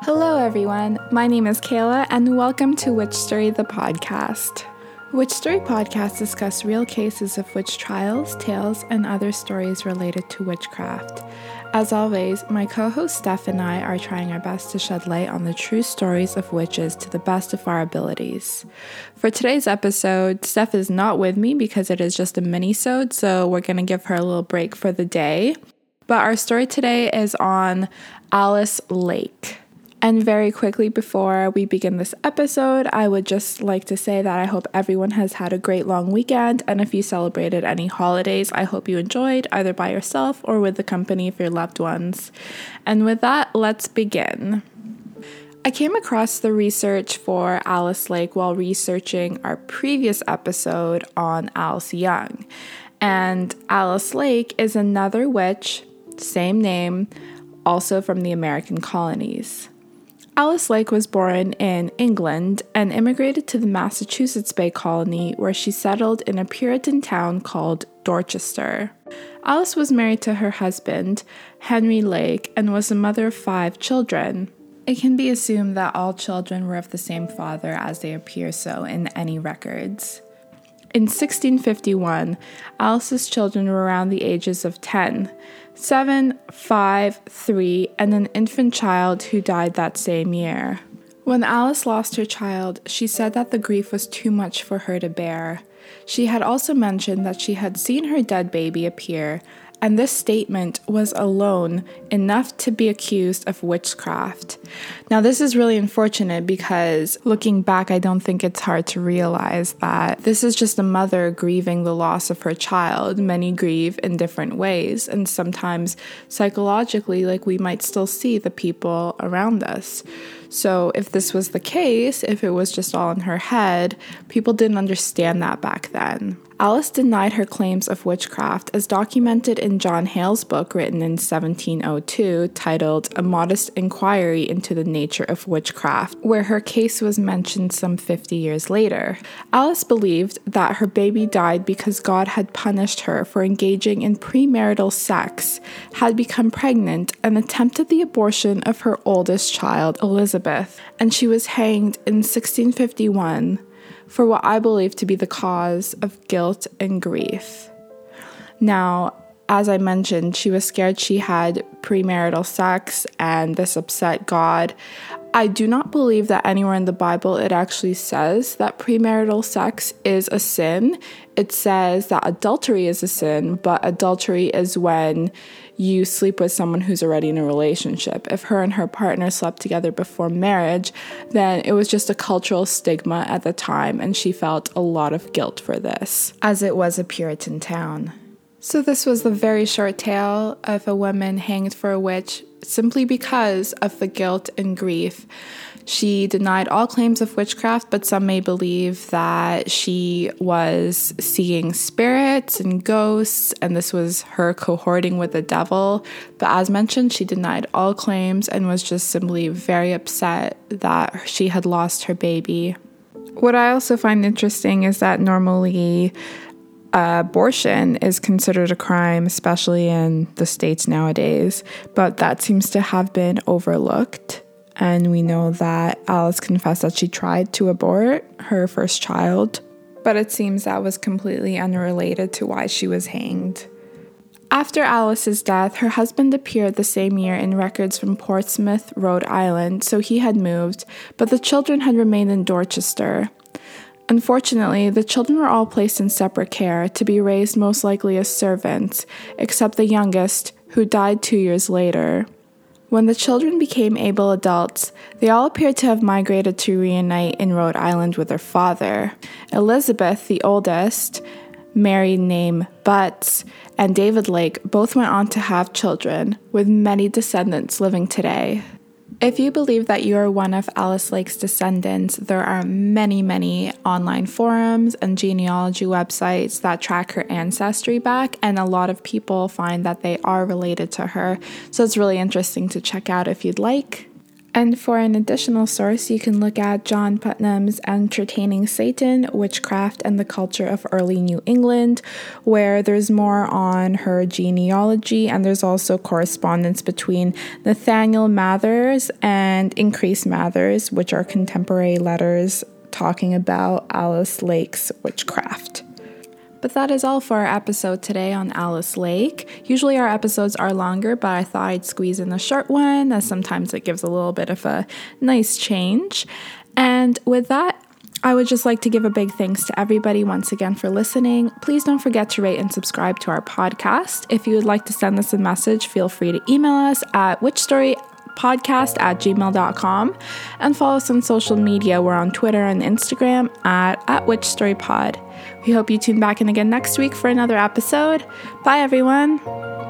Hello everyone, my name is Kayla and welcome to Witch Story the podcast. Witch Story podcasts discuss real cases of witch trials, tales, and other stories related to witchcraft. As always, my co-host Steph and I are trying our best to shed light on the true stories of witches to the best of our abilities. For today's episode, Steph is not with me because it is just a mini-sode, so we're going to give her a little break for the day. But our story today is on Alice Lake. And very quickly before we begin this episode, I would just like to say that I hope everyone has had a great long weekend, and if you celebrated any holidays, I hope you enjoyed either by yourself or with the company of your loved ones. And with that, let's begin. I came across the research for Alice Lake while researching our previous episode on Alice Young. And Alice Lake is another witch, same name, also from the American colonies. Alice Lake was born in England and immigrated to the Massachusetts Bay Colony, where she settled in a Puritan town called Dorchester. Alice was married to her husband, Henry Lake, and was the mother of 5 children. It can be assumed that all children were of the same father, as they appear so in any records. In 1651, Alice's children were around the ages of 10, 7, 5, 3, and an infant child who died that same year. When Alice lost her child, she said that the grief was too much for her to bear. She had also mentioned that she had seen her dead baby appear, and this statement was alone enough to be accused of witchcraft. Now, this is really unfortunate because looking back, I don't think it's hard to realize that this is just a mother grieving the loss of her child. Many grieve in different ways, and sometimes psychologically, we might still see the people around us. So if this was the case, if it was just all in her head, people didn't understand that back then. Alice denied her claims of witchcraft as documented in John Hale's book written in 1702 titled A Modest Inquiry into the Nature of Witchcraft, where her case was mentioned some 50 years later. Alice believed that her baby died because God had punished her for engaging in premarital sex, had become pregnant, and attempted the abortion of her oldest child, Elizabeth, and she was hanged in 1651 for what I believe to be the cause of guilt and grief. Now, as I mentioned, she was scared she had premarital sex and this upset God. I do not believe that anywhere in the Bible it actually says that premarital sex is a sin. It says that adultery is a sin, but adultery is when you sleep with someone who's already in a relationship. If her and her partner slept together before marriage, then it was just a cultural stigma at the time, and she felt a lot of guilt for this, as it was a Puritan town. So this was the very short tale of a woman hanged for a witch simply because of the guilt and grief. She denied all claims of witchcraft, but some may believe that she was seeing spirits and ghosts, and this was her cohorting with the devil. But as mentioned, she denied all claims and was just simply very upset that she had lost her baby. What I also find interesting is that normally abortion is considered a crime, especially in the States nowadays, but that seems to have been overlooked. And we know that Alice confessed that she tried to abort her first child, but it seems that was completely unrelated to why she was hanged. After Alice's death, her husband appeared the same year in records from Portsmouth, Rhode Island, so he had moved, but the children had remained in Dorchester. Unfortunately, the children were all placed in separate care to be raised most likely as servants, except the youngest, who died 2 years later. When the children became able adults, they all appeared to have migrated to reunite in Rhode Island with their father. Elizabeth, the oldest, married name Butts, and David Lake both went on to have children, with many descendants living today. If you believe that you are one of Alice Lake's descendants, there are many online forums and genealogy websites that track her ancestry back, and a lot of people find that they are related to her, so it's really interesting to check out if you'd like. And for an additional source, you can look at John Putnam's Entertaining Satan, Witchcraft and the Culture of Early New England, where there's more on her genealogy, and there's also correspondence between Nathaniel Mathers and Increase Mathers, which are contemporary letters talking about Alice Lake's witchcraft. But that is all for our episode today on Alice Lake. Usually our episodes are longer, but I thought I'd squeeze in a short one, as sometimes it gives a little bit of a nice change. And with that, I would just like to give a big thanks to everybody once again for listening. Please don't forget to rate and subscribe to our podcast. If you would like to send us a message, feel free to email us at witchstorypodcast@gmail.com and follow us on social media. We're on Twitter and Instagram at witchstorypod. We hope you tune back in again next week for another episode. Bye, everyone.